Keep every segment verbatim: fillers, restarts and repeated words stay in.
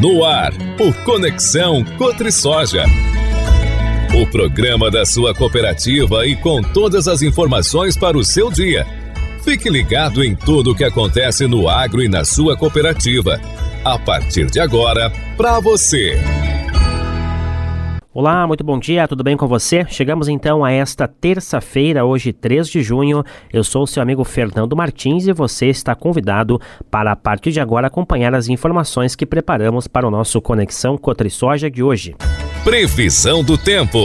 No ar, o Conexão Cotrisoja. O programa da sua cooperativa e com todas as informações para o seu dia. Fique ligado em tudo o que acontece no agro e na sua cooperativa. A partir de agora, para você. Olá, muito bom dia, tudo bem com você? Chegamos então a esta terça-feira, hoje três de junho. Eu sou o seu amigo Fernando Martins e você está convidado para, a partir de agora, acompanhar as informações que preparamos para o nosso Conexão Cotrisoja de hoje. Previsão do tempo.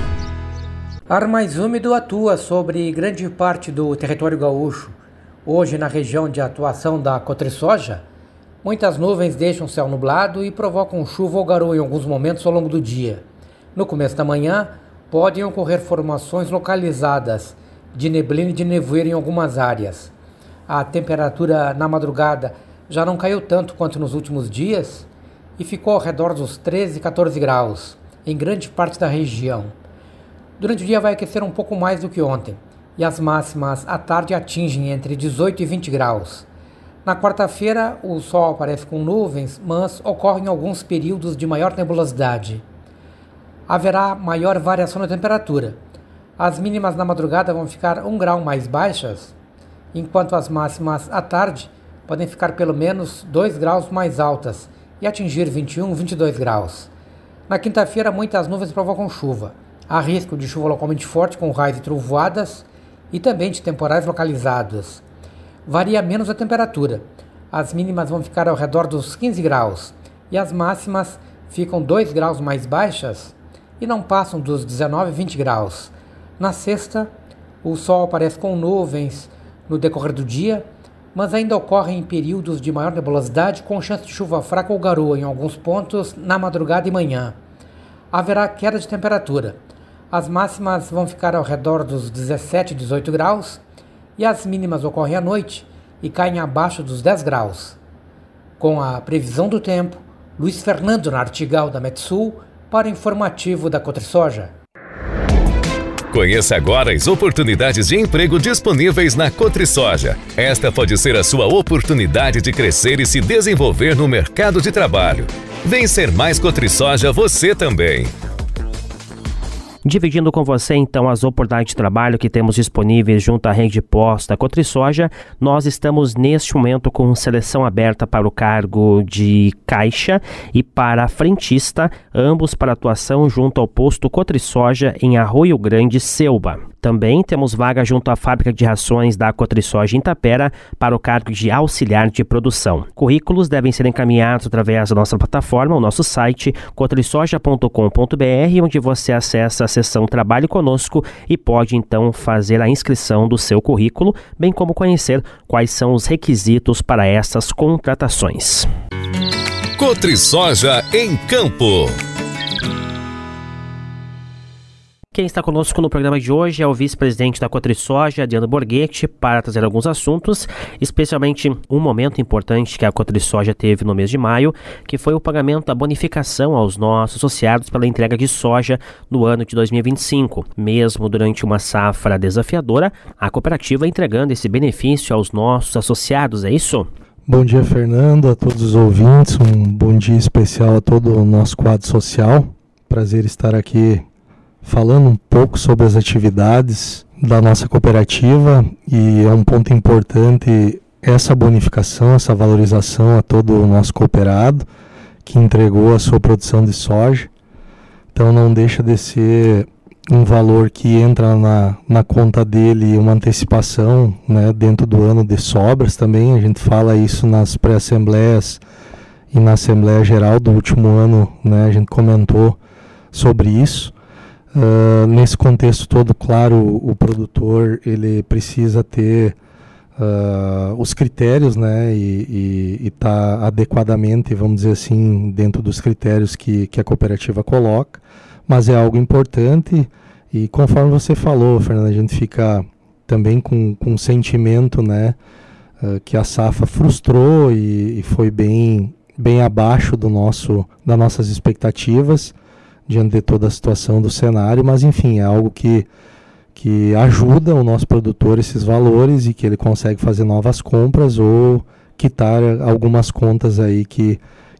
Ar mais úmido atua sobre grande parte do território gaúcho. Hoje, na região de atuação da Cotrisoja, muitas nuvens deixam o céu nublado e provocam chuva ou garoa em alguns momentos ao longo do dia. No começo da manhã, podem ocorrer formações localizadas de neblina e de nevoeiro em algumas áreas. A temperatura na madrugada já não caiu tanto quanto nos últimos dias e ficou ao redor dos treze, quatorze graus em grande parte da região. Durante o dia vai aquecer um pouco mais do que ontem e as máximas à tarde atingem entre dezoito e vinte graus. Na quarta-feira, o sol aparece com nuvens, mas ocorrem alguns períodos de maior nebulosidade. Haverá maior variação na temperatura. As mínimas na madrugada vão ficar um grau mais baixas, enquanto as máximas à tarde podem ficar pelo menos dois graus mais altas e atingir vinte e um, vinte e dois graus. Na quinta-feira, muitas nuvens provocam chuva. Há risco de chuva localmente forte com raios e trovoadas e também de temporais localizados. Varia menos a temperatura. As mínimas vão ficar ao redor dos quinze graus e as máximas ficam dois graus mais baixas e não passam dos dezenove, vinte graus. Na sexta, o sol aparece com nuvens no decorrer do dia, mas ainda ocorrem períodos de maior nebulosidade com chance de chuva fraca ou garoa em alguns pontos na madrugada e manhã. Haverá queda de temperatura. As máximas vão ficar ao redor dos dezessete, dezoito graus e as mínimas ocorrem à noite e caem abaixo dos dez graus. Com a previsão do tempo, Luiz Fernando Nartigal da Metsul, para o informativo da Cotrisoja. Conheça agora as oportunidades de emprego disponíveis na Cotrisoja. Esta pode ser a sua oportunidade de crescer e se desenvolver no mercado de trabalho. Vem ser mais Cotrisoja você também. Dividindo com você, então, as oportunidades de trabalho que temos disponíveis junto à rede posta Cotrisoja, nós estamos, neste momento, com seleção aberta para o cargo de caixa e para frentista, ambos para atuação junto ao posto Cotrisoja em Arroio Grande, Selba. Também temos vaga junto à fábrica de rações da Cotrisoja em Tapera para o cargo de auxiliar de produção. Currículos devem ser encaminhados através da nossa plataforma, o nosso site, cotrisoja ponto com ponto b r, onde você acessa a seção Trabalhe Conosco e pode então fazer a inscrição do seu currículo, bem como conhecer quais são os requisitos para essas contratações. Cotrisoja em Campo. Quem está conosco no programa de hoje é o vice-presidente da Cotrisoja, Adriano Borghetti, para trazer alguns assuntos, especialmente um momento importante que a Cotrisoja teve no mês de maio, que foi o pagamento da bonificação aos nossos associados pela entrega de soja no ano de dois mil e vinte e cinco. Mesmo durante uma safra desafiadora, a cooperativa entregando esse benefício aos nossos associados, é isso? Bom dia, Fernando, a todos os ouvintes, um bom dia especial a todo o nosso quadro social. Prazer estar aqui falando um pouco sobre as atividades da nossa cooperativa, e é um ponto importante essa bonificação, essa valorização a todo o nosso cooperado que entregou a sua produção de soja. Então não deixa de ser um valor que entra na, na conta dele, uma antecipação, né, dentro do ano de sobras também. A gente fala isso nas pré-assembleias e na Assembleia Geral do último ano, né, a gente comentou sobre isso. Uh, nesse contexto todo, claro, o, o produtor ele precisa ter uh, os critérios, né, e estar tá adequadamente, vamos dizer assim, dentro dos critérios que, que a cooperativa coloca, mas é algo importante e, conforme você falou, Fernanda, a gente fica também com, com um sentimento, né, uh, que a safra frustrou e, e foi bem, bem abaixo do nosso, das nossas expectativas, diante de toda a situação do cenário, mas enfim, é algo que, que ajuda o nosso produtor esses valores e que ele consegue fazer novas compras ou quitar algumas contas aí que,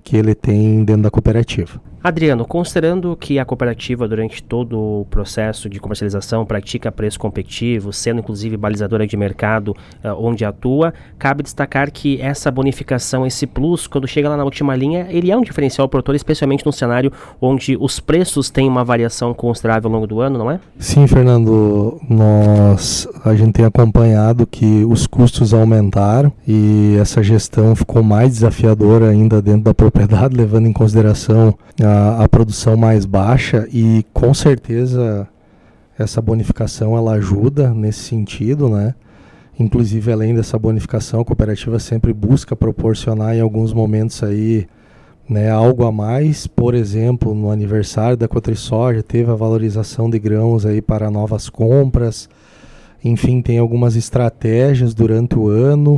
que ele tem dentro da cooperativa. Adriano, considerando que a cooperativa durante todo o processo de comercialização pratica preço competitivo, sendo inclusive balizadora de mercado uh, onde atua, cabe destacar que essa bonificação, esse plus, quando chega lá na última linha, ele é um diferencial para o produtor, especialmente num cenário onde os preços têm uma variação considerável ao longo do ano, não é? Sim, Fernando, nós, a gente tem acompanhado que os custos aumentaram e essa gestão ficou mais desafiadora ainda dentro da propriedade, levando em consideração a A, a produção mais baixa, e com certeza essa bonificação ela ajuda nesse sentido, né? Inclusive, além dessa bonificação, a cooperativa sempre busca proporcionar em alguns momentos aí, né, algo a mais. Por exemplo, no aniversário da Cotrisoja teve a valorização de grãos aí para novas compras. Enfim, tem algumas estratégias durante o ano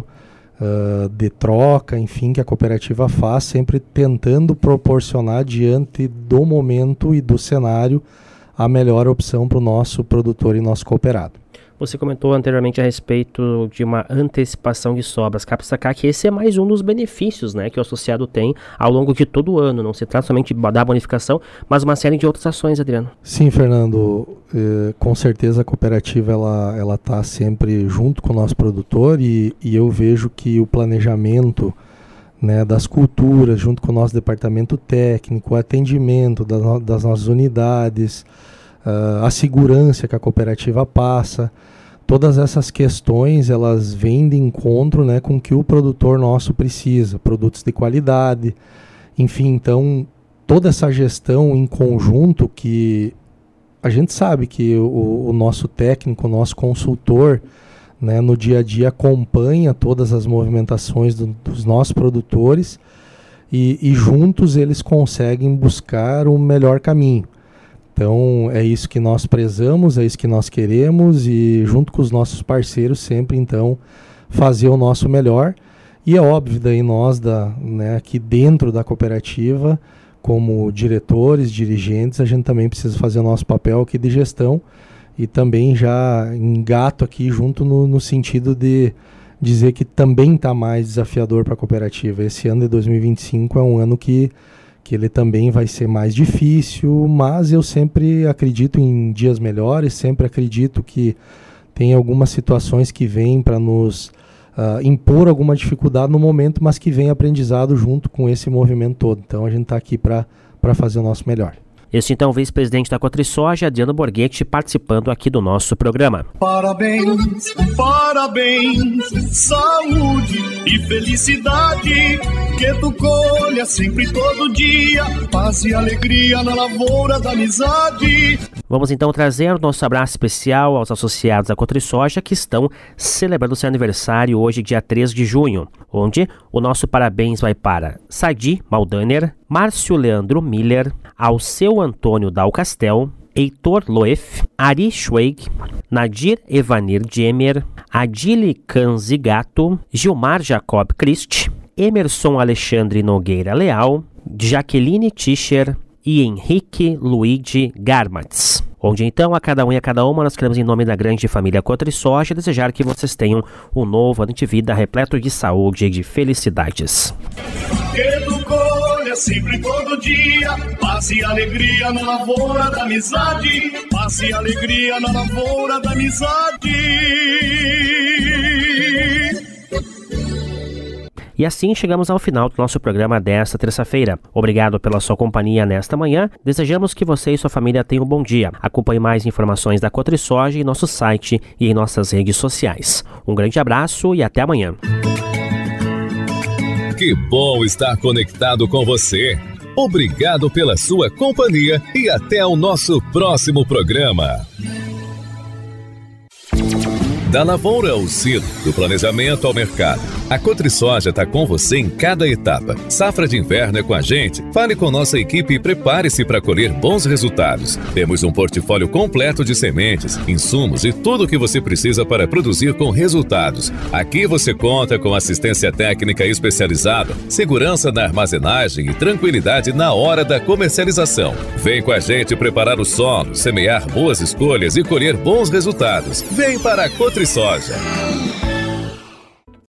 Uh, de troca, enfim, que a cooperativa faz, sempre tentando proporcionar diante do momento e do cenário a melhor opção para o nosso produtor e nosso cooperado. Você comentou anteriormente a respeito de uma antecipação de sobras. Cabe destacar que esse é mais um dos benefícios, né, que o associado tem ao longo de todo o ano. Não se trata somente da bonificação, mas uma série de outras ações, Adriano. Sim, Fernando. Eh, com certeza a cooperativa ela ela está sempre junto com o nosso produtor e, e eu vejo que o planejamento, né, das culturas, junto com o nosso departamento técnico, o atendimento das, no, das nossas unidades, Uh, a segurança que a cooperativa passa, todas essas questões elas vêm de encontro, né, com o que o produtor nosso precisa, produtos de qualidade, enfim, então toda essa gestão em conjunto que a gente sabe que o, o nosso técnico, o nosso consultor, né, no dia a dia acompanha todas as movimentações do, dos nossos produtores e, e juntos eles conseguem buscar o melhor caminho. Então, é isso que nós prezamos, é isso que nós queremos e junto com os nossos parceiros sempre, então, fazer o nosso melhor. E é óbvio, daí nós, da, né, aqui dentro da cooperativa, como diretores, dirigentes, a gente também precisa fazer o nosso papel aqui de gestão e também já engato aqui junto no, no sentido de dizer que também está mais desafiador para a cooperativa. Esse ano de dois mil e vinte e cinco é um ano que que ele também vai ser mais difícil, mas eu sempre acredito em dias melhores, sempre acredito que tem algumas situações que vêm para nos uh, impor alguma dificuldade no momento, mas que vem aprendizado junto com esse movimento todo. Então a gente está aqui para para fazer o nosso melhor. Este então vice-presidente da Cotrisoja, Adriano Borghetti, participando aqui do nosso programa. Parabéns, parabéns, saúde e felicidade, que tu colha sempre todo dia, paz e alegria na lavoura da amizade. Vamos então trazer o nosso abraço especial aos associados da Cotrisoja que estão celebrando seu aniversário hoje, dia três de junho, onde o nosso parabéns vai para Sadi Maldaner, Márcio Leandro Miller, Alceu Antônio Dal Castel, Heitor Loef, Ari Schweig, Nadir Evanir Diemer, Adile Canzigato, Gilmar Jacob Christ, Emerson Alexandre Nogueira Leal, Jaqueline Tischer e Henrique Luigi Garmatz. Onde então, a cada um e a cada uma, nós queremos, em nome da grande família Cotrisoja, desejar que vocês tenham um novo ano de vida repleto de saúde e de felicidades. Que tu colha sempre todo dia, paz e alegria na lavoura da amizade, paz e alegria na lavoura da amizade. E assim chegamos ao final do nosso programa desta terça-feira. Obrigado pela sua companhia nesta manhã. Desejamos que você e sua família tenham um bom dia. Acompanhe mais informações da Cotrisoja em nosso site e em nossas redes sociais. Um grande abraço e até amanhã. Que bom estar conectado com você. Obrigado pela sua companhia e até o nosso próximo programa. Da lavoura ao silo, do planejamento ao mercado, a Cotrisoja está com você em cada etapa. Safra de inverno é com a gente? Fale com nossa equipe e prepare-se para colher bons resultados. Temos um portfólio completo de sementes, insumos e tudo o que você precisa para produzir com resultados. Aqui você conta com assistência técnica especializada, segurança na armazenagem e tranquilidade na hora da comercialização. Vem com a gente preparar o solo, semear boas escolhas e colher bons resultados. Vem para a Cotrisoja.